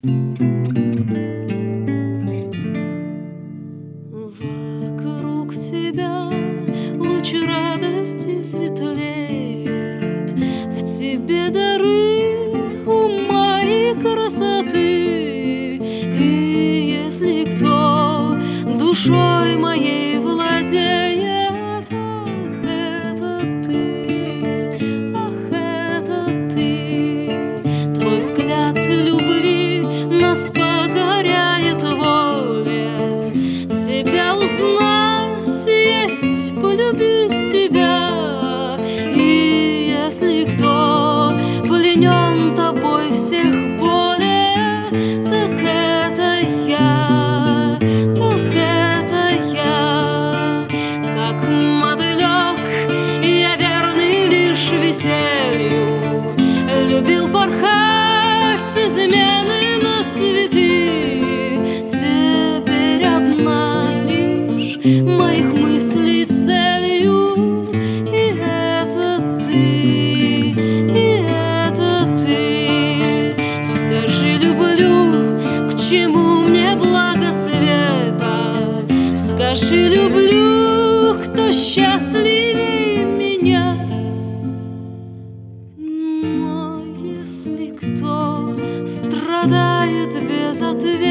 Вокруг тебя луч радости светлеет, в тебе дары ума и красоты. И если кто душой моей владеет, ах, это ты. Твой взгляд любви нас покоряет воле. Тебя узнать есть полюбить тебя. И если кто пленен тобой всех более, так это я, так это я. Как мотылек я верный лишь веселью, любил порхать с измены на цветы. Теперь одна лишь моих мыслей целью, и это ты, и это ты. Скажи, люблю, к чему мне благо света? Скажи, люблю, кто счастливее меня? Но если кто страдает без ответа,